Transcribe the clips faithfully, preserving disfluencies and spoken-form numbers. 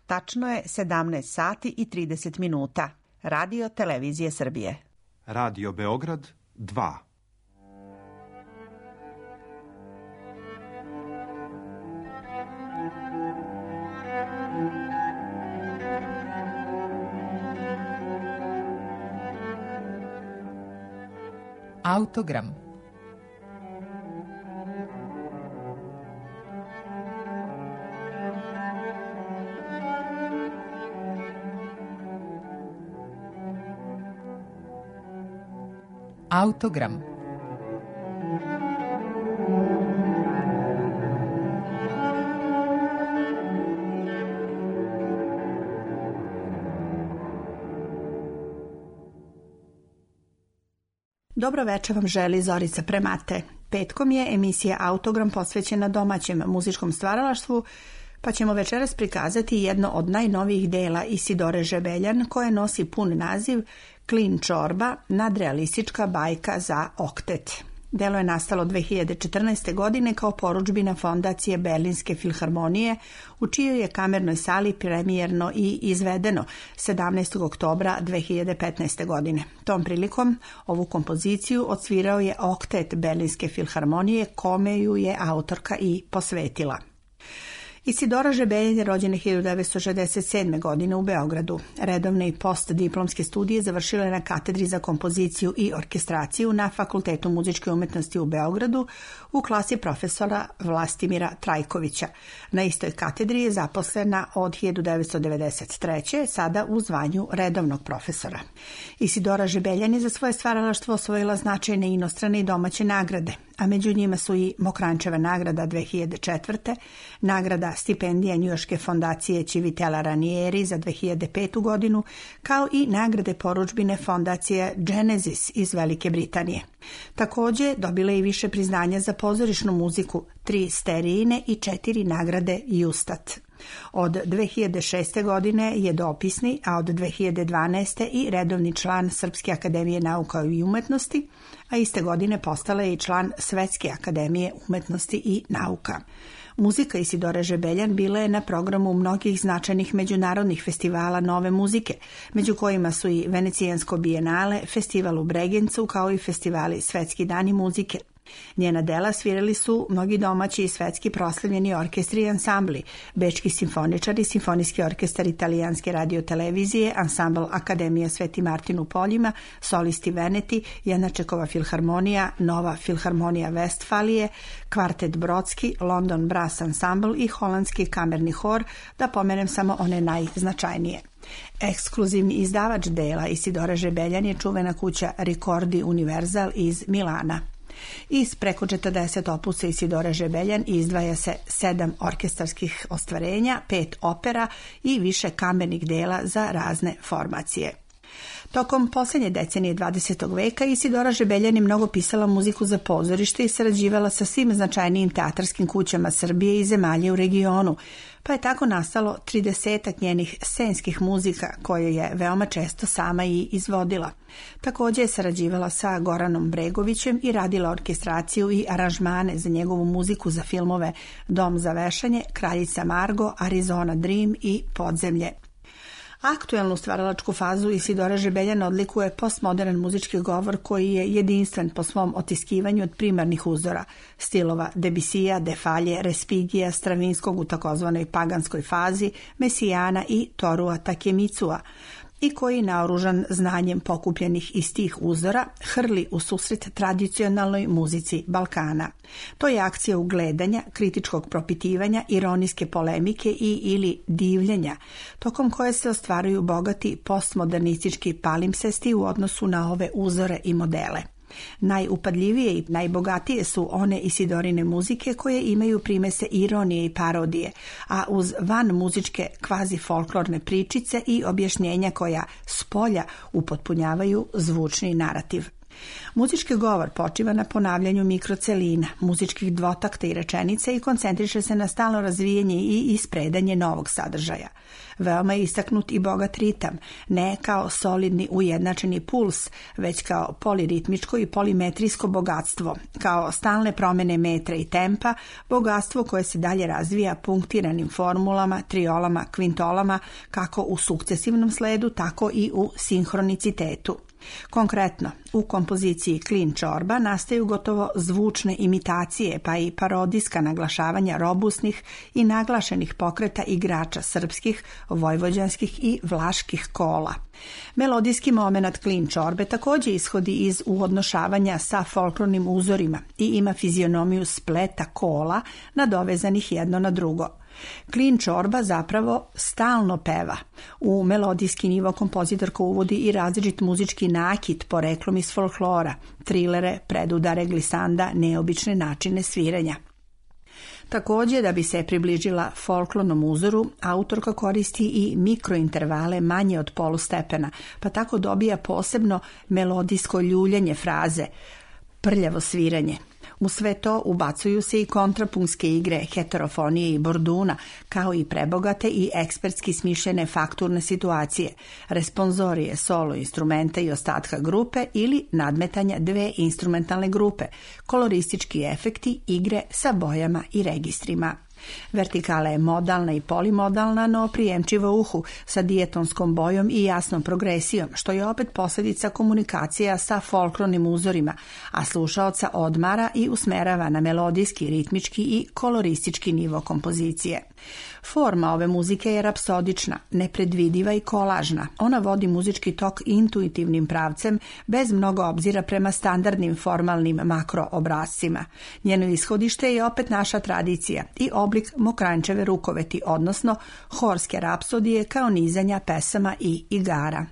Tačno je sedamnaest sati i trideset minuta. Radio Televizije Srbije. Radio Beograd dva. Autogram. Autogram. Dobro večer vam želi Zorica Premate. Petkom je emisija Autogram posvećena domaćem muzičkom stvaralaštvu, pa ćemo večeras prikazati jedno od najnovijih dela Isidore Žebeljan koje nosi pun naziv Klin čorba, nadrealistička bajka za oktet. Delo je nastalo dve hiljade četrnaeste. godine kao porudžbina fondacije Berlinske filharmonije, u čijoj je kamernoj sali premijerno i izvedeno sedamnaestog oktobra dve hiljade petnaeste. godine. Tom prilikom ovu kompoziciju odsvirao je oktet Berlinske filharmonije, kome ju je autorka i posvetila. Isidora Žebeljan je rođena hiljadu devetsto šezdeset sedme. godine u Beogradu. Redovne i postdiplomske studije završila je na katedri za kompoziciju i orkestraciju na Fakultetu muzičke umetnosti u Beogradu u klasi profesora Vlastimira Trajkovića. Na istoj katedri je zaposlena od hiljadu devetsto devedeset treće. sada u zvanju redovnog profesora. Isidora Žebeljan je za svoje stvaralaštvo osvojila značajne inostrane i domaće nagrade, a među njima su i Mokranjčeva nagrada dve hiljade četvrte. nagrada stipendija Njujorške fondacije Civitella Ranieri za dve hiljade petu. godinu, kao i nagrade porudžbine fondacije Genesis iz Velike Britanije. Također dobila je i više priznanja za pozorišnu muziku, tri sterijine i četiri nagrade Justat. Od dve hiljade šeste. godine je dopisni, a od dve hiljade dvanaeste. i redovni član Srpske akademije nauka i umetnosti, a iste godine postala je i član Svetske akademije umetnosti i nauka. Muzika Isidore Žebeljan bila je na programu mnogih značajnih međunarodnih festivala nove muzike, među kojima su i Venecijansko bijenale, festival u Bregencu, kao i festivali Svetski dani muzike. Njena dela svirali su mnogi domaći i svetski proslavljeni orkestri i ansambli, Bečki simfoničari, Simfonijski orkestar Italijanske radiotelevizije, ansambl Akademija Sveti Martin u Poljima, solisti Veneti, Janačekova filharmonija, Nova filharmonija Vestfalije, kvartet Brodski, London Brass Ensemble i holandski kamerni hor, da pomenem samo one najznačajnije. Ekskluzivni izdavač dela Isidore Žebeljan je čuvena kuća Ricordi Universal iz Milana. Iz preko četrdeset opusa Isidore Žebeljan izdvaja se sedam orkestarskih ostvarenja, pet opera i više kamernih dela za razne formacije. Tokom posljednje decenije dvadesetog veka Isidora Žebeljan je mnogo pisala muziku za pozorište i sarađivala sa svim značajnijim teatarskim kućama Srbije i zemalja u regionu, pa je tako nastalo tridesetak njenih scenskih muzika koje je veoma često sama i izvodila. Također je sarađivala sa Goranom Bregovićem i radila orkestraciju i aranžmane za njegovu muziku za filmove Dom za vešanje, Kraljica Margo, Arizona Dream i Podzemlje. Aktuelnu stvaralačku fazu Isidora Žebeljan odlikuje postmodern muzički govor koji je jedinstven po svom otiskivanju od primarnih uzora, stilova Debusija, Defalje, Respigija, Stravinskog u takozvanoj paganskoj fazi, Mesijana i Torua Takemicua, i koji naoružan znanjem pokupljenih iz tih uzora hrli u susret tradicionalnoj muzici Balkana. To je akcija ugledanja, kritičkog propitivanja, ironijske polemike i ili divljenja, tokom koje se ostvaruju bogati postmodernistički palimpsesti u odnosu na ove uzore i modele. Najupadljivije i najbogatije su one Isidorine muzike koje imaju primese ironije i parodije, a uz van muzičke kvazi folklorne pričice i objašnjenja koja s polja upotpunjavaju zvučni narativ. Muzički govor počiva na ponavljanju mikrocelina, muzičkih dvotakta i rečenice i koncentriše se na stalno razvijanje i ispredanje novog sadržaja. Veoma je istaknut i bogat ritam, ne kao solidni ujednačeni puls, već kao poliritmičko i polimetrijsko bogatstvo, kao stalne promene metra i tempa, bogatstvo koje se dalje razvija punktiranim formulama, triolama, kvintolama, kako u sukcesivnom sledu, tako i u sinhronicitetu. Konkretno, u kompoziciji Klin čorba nastaju gotovo zvučne imitacije, pa i parodijska naglašavanja robusnih i naglašenih pokreta igrača srpskih, vojvođanskih i vlaških kola. Melodijski momenat Klin čorbe također ishodi iz uodnošavanja sa folklornim uzorima i ima fizionomiju spleta kola nadovezanih jedno na drugo. Klin čorba zapravo stalno peva. U melodijski nivo kompozitorka uvodi i različit muzički nakit poreklom iz folklora, trilere, predudare, glisanda, neobične načine sviranja. Također, da bi se približila folklornom uzoru, autorka koristi i mikrointervale manje od polustepena, pa tako dobija posebno melodijsko ljuljanje fraze, prljavo sviranje. U sve to ubacuju se i kontrapunske igre, heterofonije i borduna, kao i prebogate i ekspertski smišljene fakturne situacije, responzorije, solo instrumenta i ostatka grupe ili nadmetanja dve instrumentalne grupe, koloristički efekti, igre sa bojama i registrima. Vertikala je modalna i polimodalna, no prijemčiva uhu, sa dijetonskom bojom i jasnom progresijom, što je opet posljedica komunikacija sa folklornim uzorima, a slušaoca odmara i usmerava na melodijski, ritmički i koloristički nivo kompozicije. Forma ove muzike je rapsodična, nepredvidiva i kolažna. Ona vodi muzički tok intuitivnim pravcem, bez mnogo obzira prema standardnim formalnim makroobrazcima. Njeno ishodište je opet naša tradicija i oblik mokrančeve rukoveti, odnosno horske rapsodije kao nizanja pesama i igara.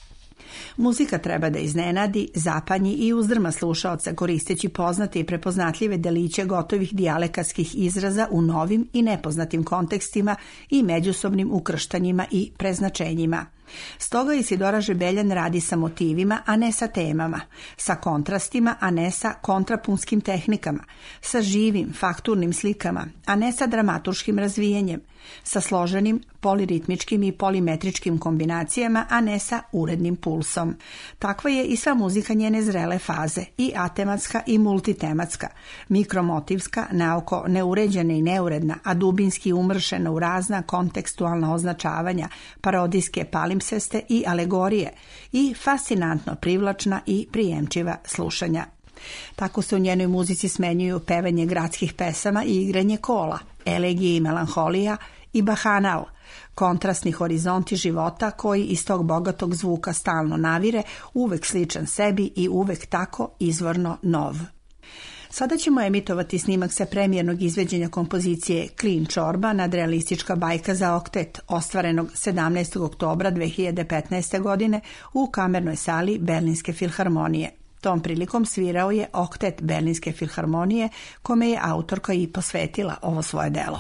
Muzika treba da iznenadi, zapanji i uzdrma slušaoca koristeći poznate i prepoznatljive deliće gotovih dijalekatskih izraza u novim i nepoznatim kontekstima i međusobnim ukrštanjima i preznačenjima. Stoga Isidora Žebeljan radi sa motivima, a ne sa temama, sa kontrastima, a ne sa kontrapunskim tehnikama, sa živim, fakturnim slikama, a ne sa dramaturškim razvijenjem, sa složenim poliritmičkim i polimetričkim kombinacijama, a ne sa urednim pulsom. Takva je i sva muzika njene zrele faze, i atematska i multitematska, mikromotivska, naoko neuređena i neuredna, a dubinski umršena u razna kontekstualna označavanja, parodijske palimpseste i alegorije, i fascinantno privlačna i prijemčiva slušanja. Tako se u njenoj muzici smenjuju pevanje gradskih pesama i igranje kola, elegije i melanholija i bahanal, kontrastni horizonti života koji iz tog bogatog zvuka stalno navire, uvek sličan sebi i uvek tako izvorno nov. Sada ćemo emitovati snimak sa premijernog izveđenja kompozicije Klin čorba, nadrealistička bajka za oktet, ostvarenog sedamnaestog oktobra dve hiljade petnaeste. godine u kamernoj sali Berlinske filharmonije. Tom prilikom svirao je oktet Berlinske filharmonije, kome je autorka i posvetila ovo svoje delo.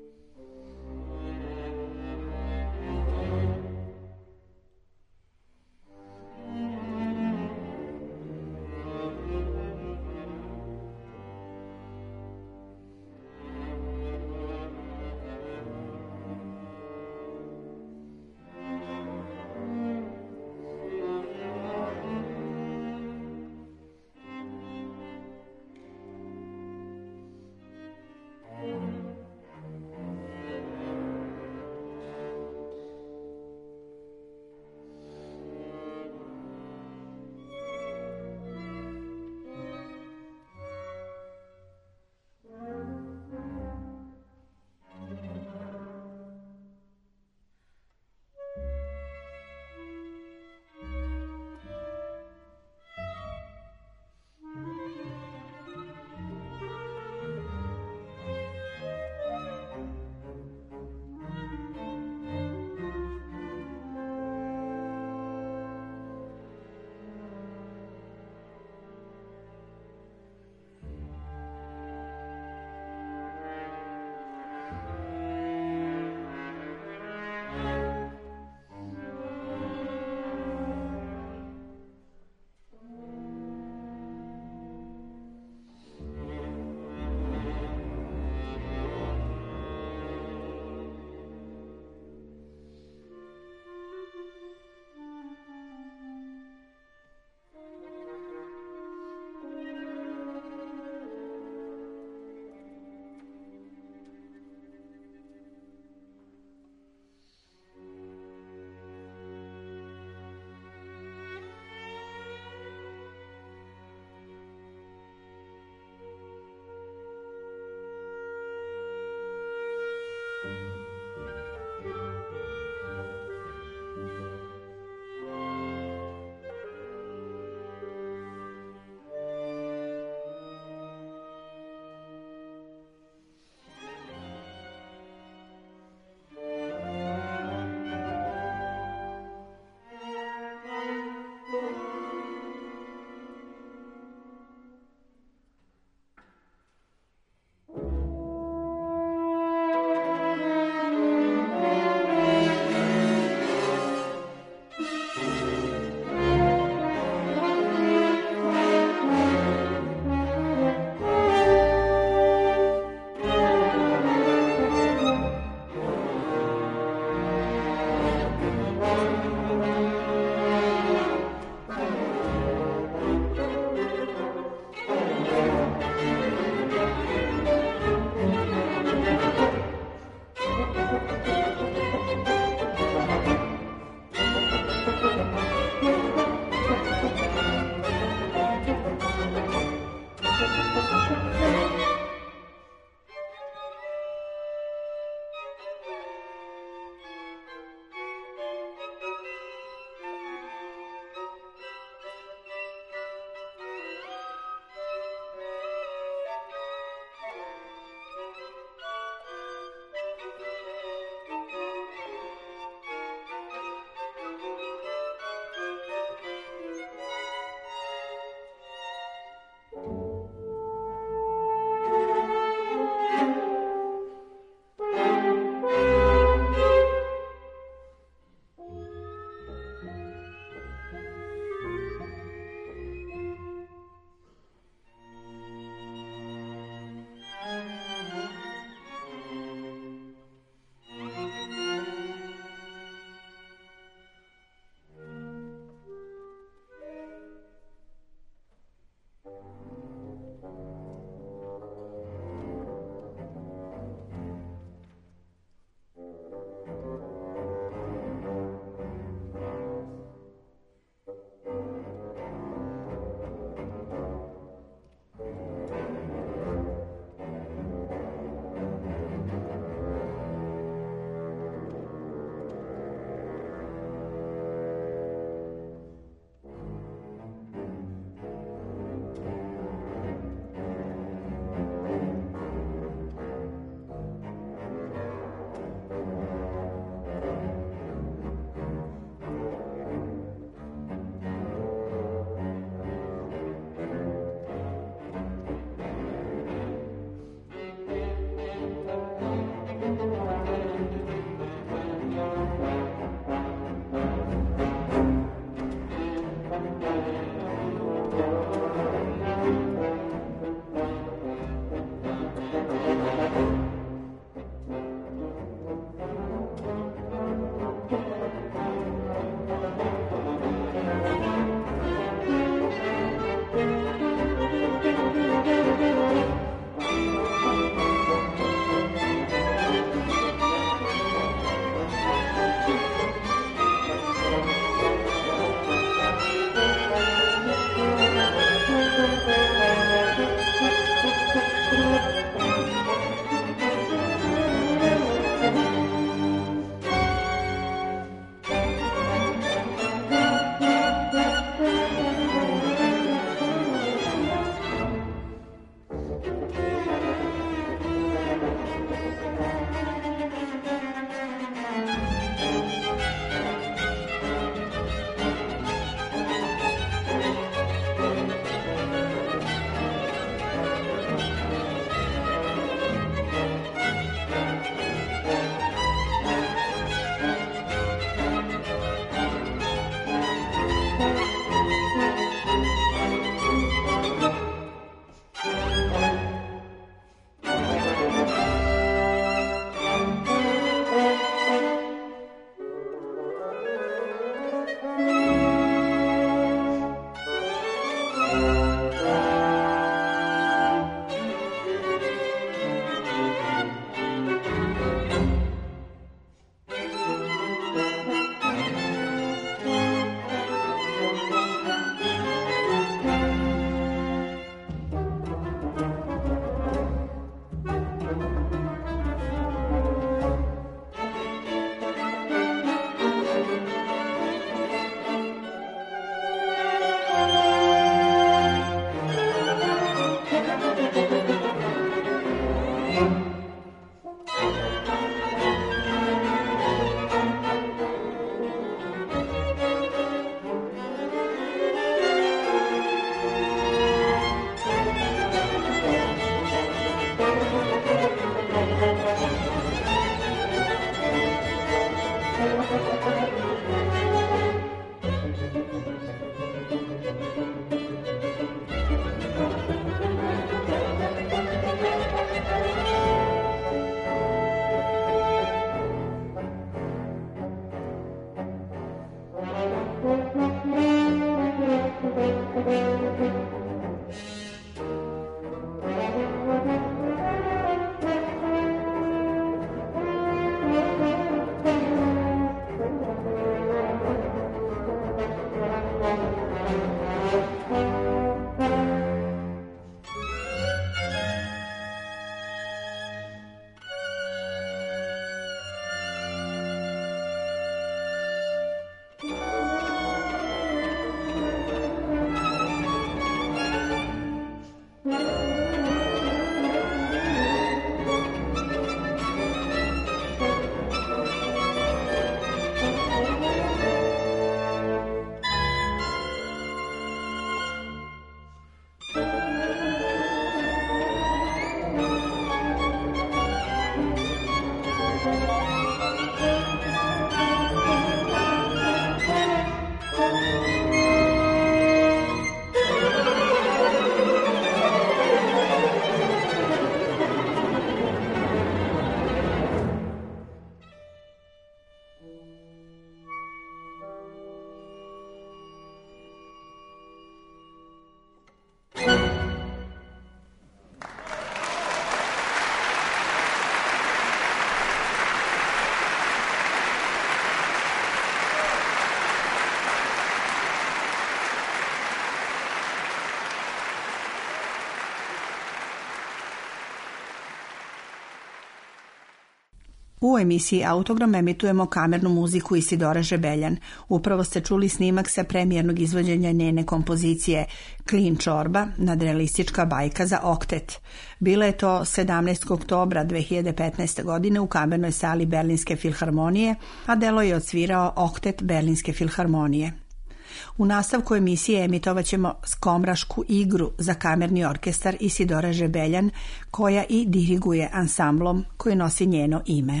U emisiji Autogram emitujemo kamernu muziku Isidore Žebeljan. Upravo ste čuli snimak sa premijernog izvođenja njene kompozicije Klin čorba, nadrealistička bajka za oktet. Bilo je to sedamnaestog oktobra dve hiljade petnaeste. godine u kamernoj sali Berlinske filharmonije, a delo je odsvirao oktet Berlinske filharmonije. U nastavku emisije emitovat ćemo skomrašku igru za kamerni orkestar Isidora Žebeljan, koja i diriguje ansamblom koji nosi njeno ime.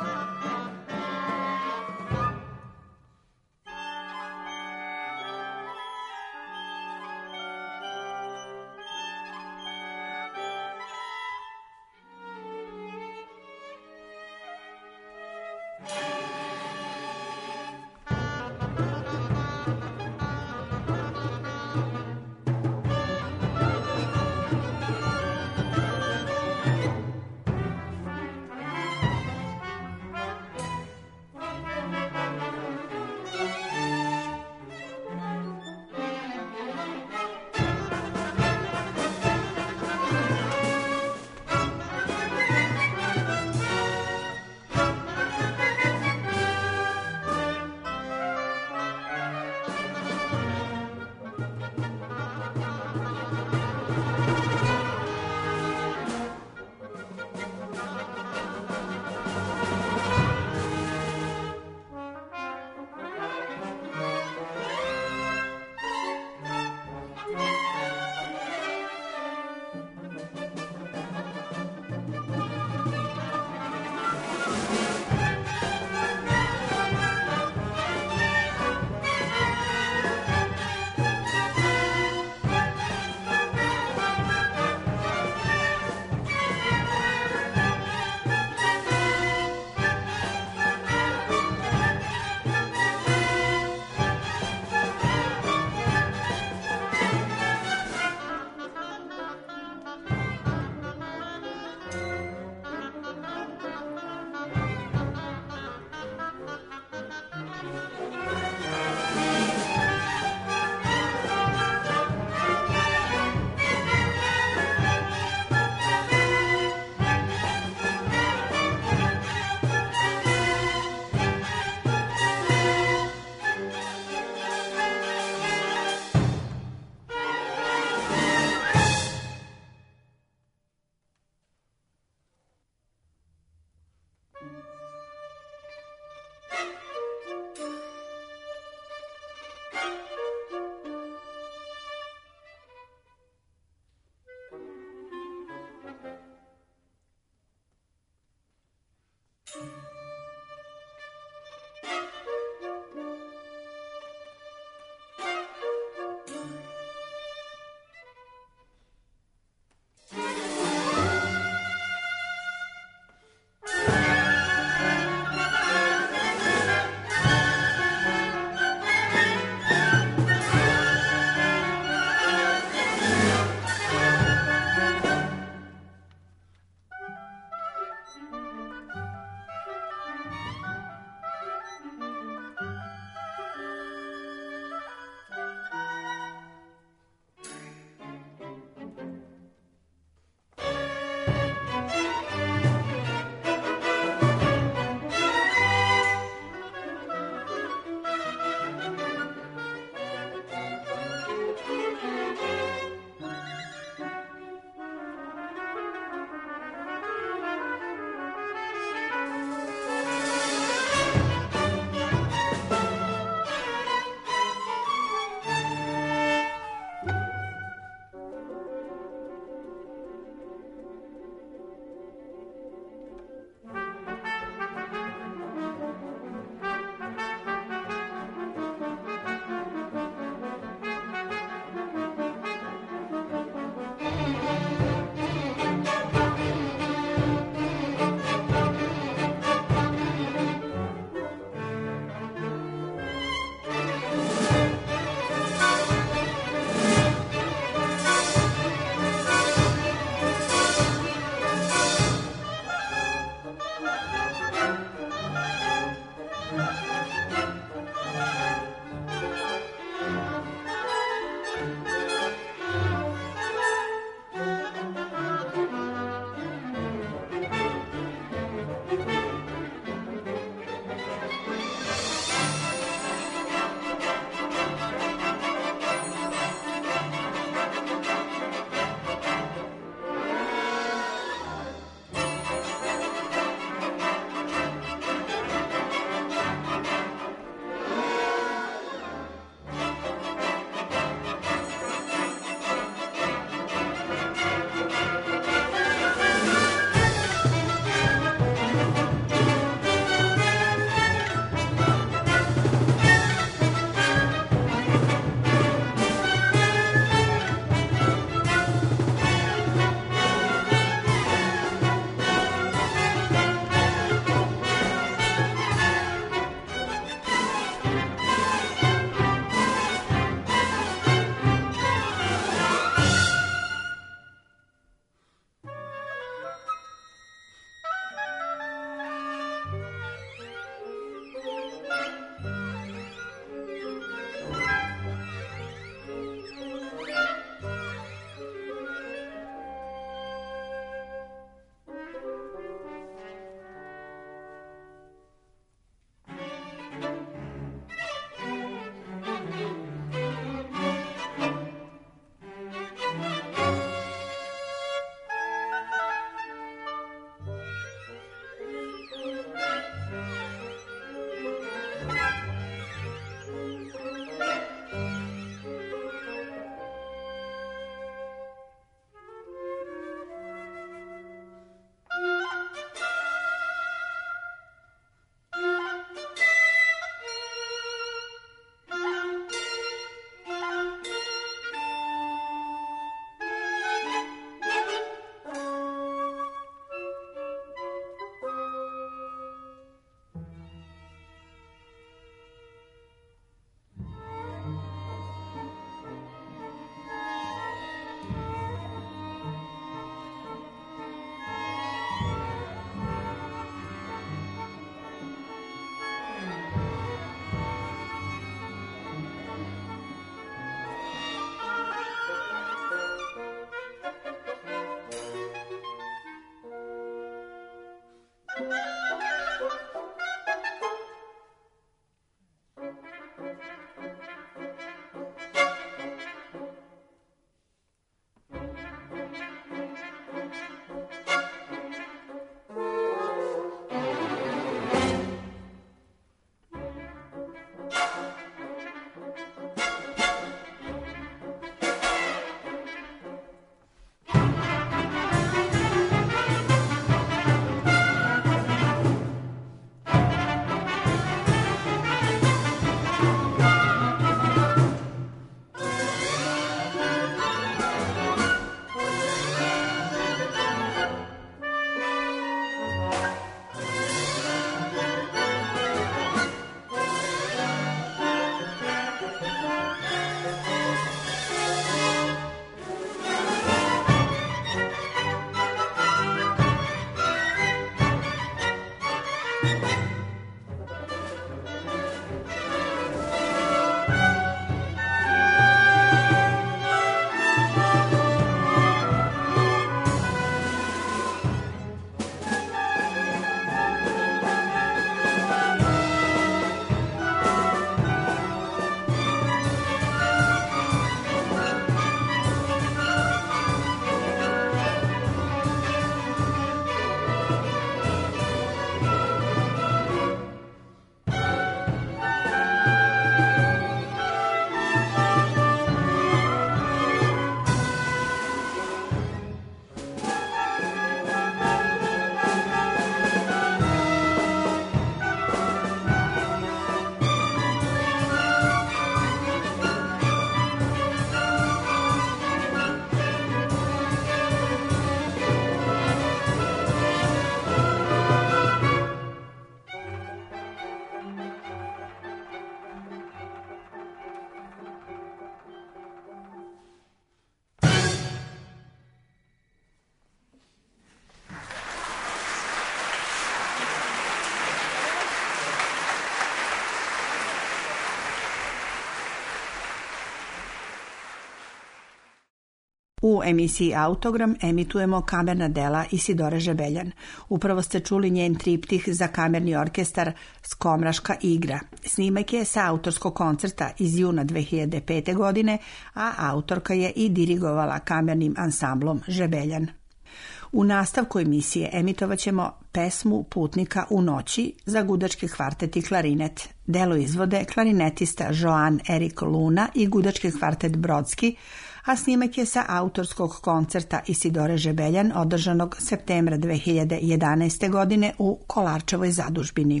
U emisiji Autogram emitujemo kamerna dela Isidore Žebeljan. Upravo ste čuli njen triptih za kamerni orkestar Skomraška igra. Snimak je sa autorskog koncerta iz juna dve hiljade pete. godine, a autorka je i dirigovala kamernim ansamblom Žebeljan. U nastavku emisije emitovat ćemo pesmu Putnika u noći za gudački kvartet i klarinet. Delo izvode klarinetista Joan Erik Luna i gudački kvartet Brodski, a snimak je sa autorskog koncerta Isidore Žebeljan održanog septembra dve hiljade jedanaeste. godine u Kolarčevoj zadužbini.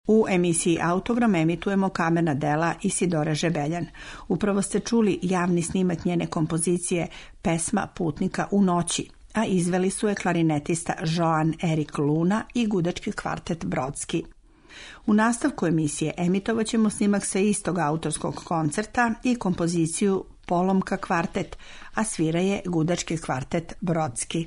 U emisiji Autogram emitujemo kamerna dela Isidore Žebeljan. Upravo ste čuli javni snimak njene kompozicije Pesma putnika u noći, a izveli su je klarinetista Joan Erik Luna i gudački kvartet Brodski. U nastavku emisije emitovat ćemo snimak sa istog autorskog koncerta i kompoziciju Polomka kvartet, a svira je gudački kvartet Brodski.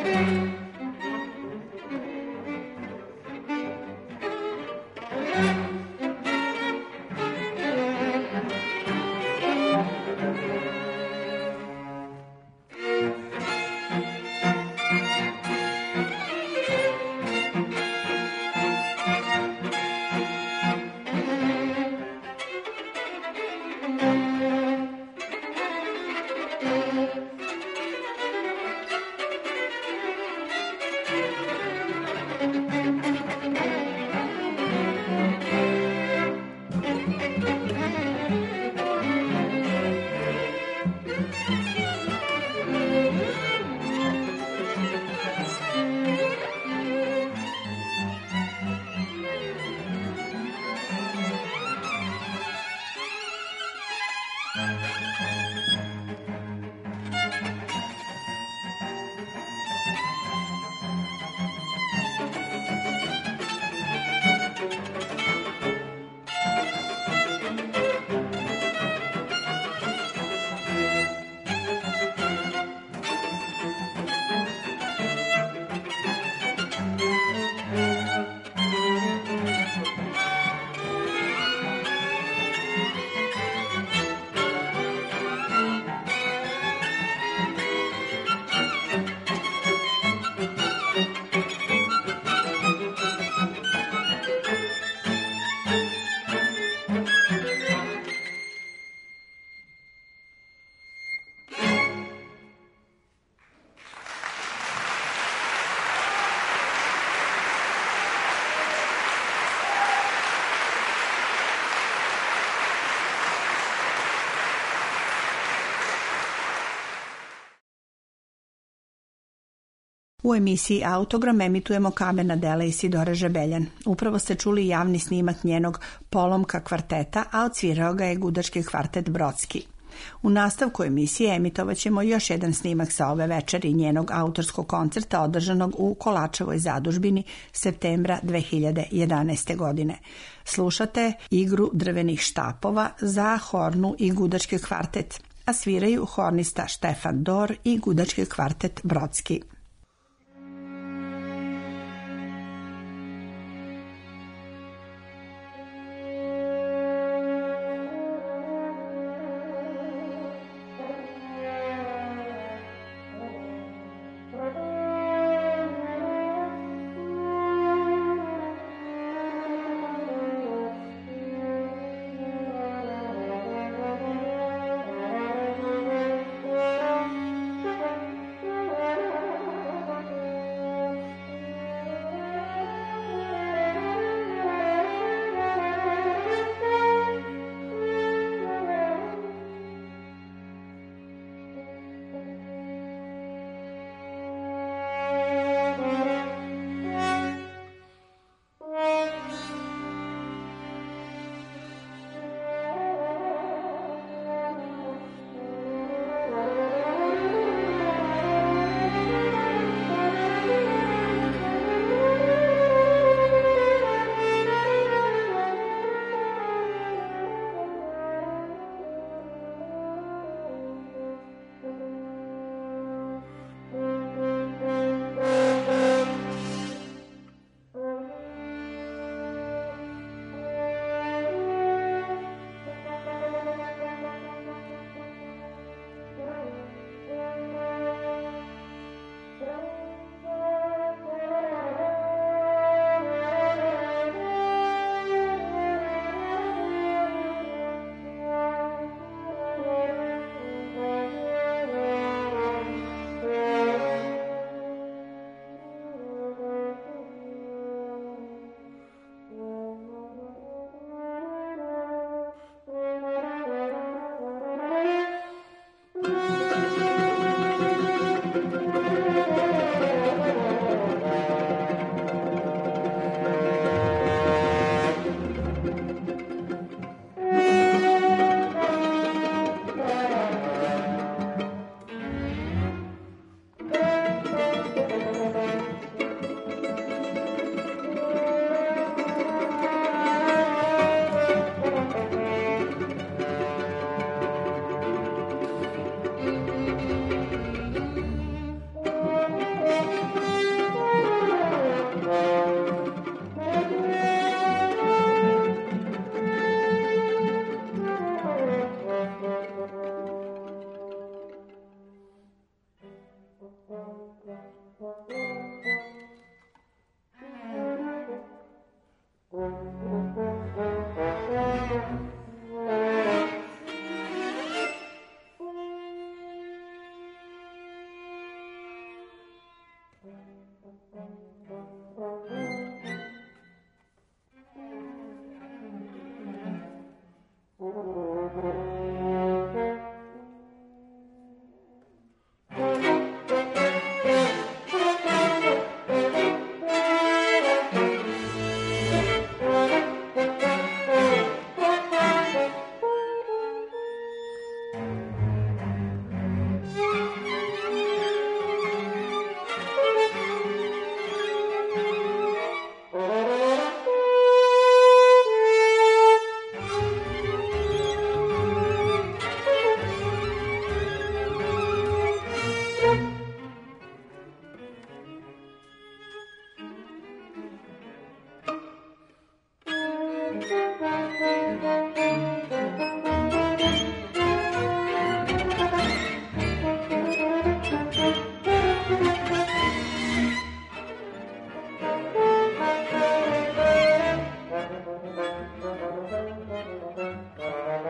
U emisiji Autogram emitujemo kamena dela Isidore Žebeljan. Upravo ste čuli javni snimak njenog Polomka kvarteta, a odsvirao ga je gudački kvartet Brodski. U nastavku emisije emitovat ćemo još jedan snimak sa ove večeri njenog autorskog koncerta održanog u Kolačevoj zadužbini septembra dve hiljade jedanaeste. godine. Slušate igru drvenih štapova za hornu i gudački kvartet, a sviraju hornista Štefan Dor i gudački kvartet Brodski.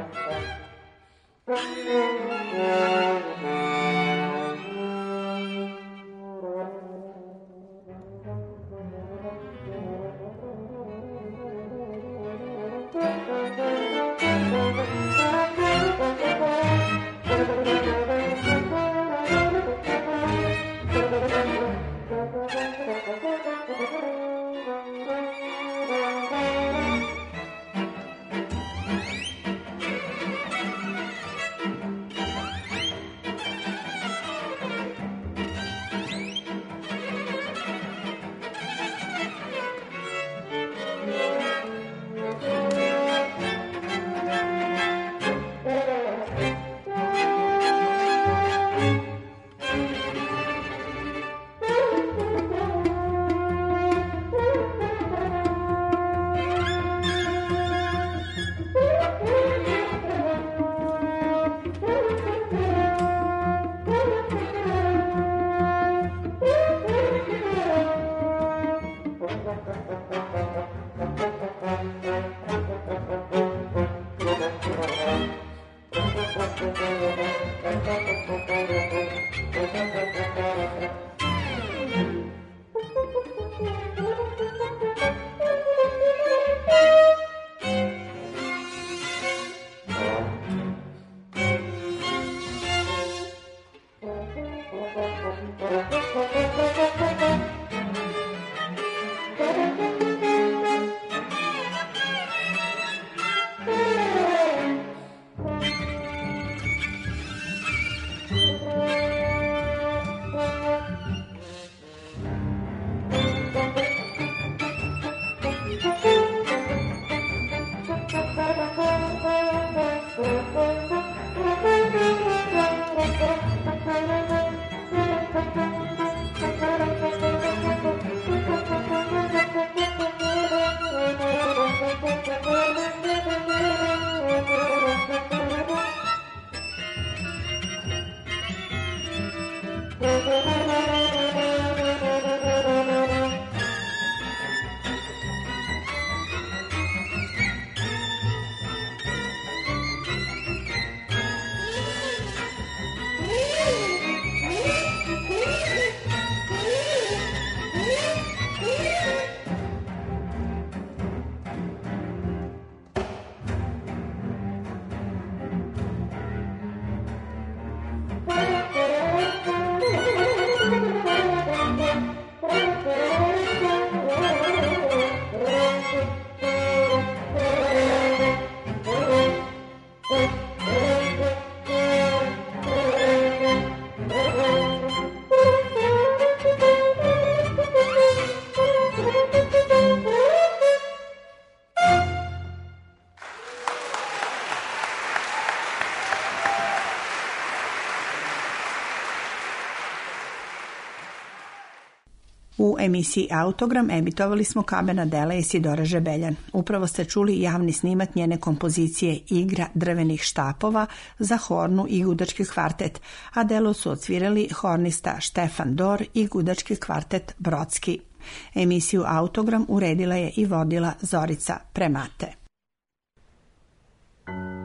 U emisiji Autogram emitovali smo Kamena dela Isidore Žebeljan. Upravo ste čuli javni snimak njene kompozicije Igra drvenih štapova za hornu i gudački kvartet, a delo su odsvirali hornista Štefan Dor i gudački kvartet Brodski. Emisiju Autogram uredila je i vodila Zorica Premate.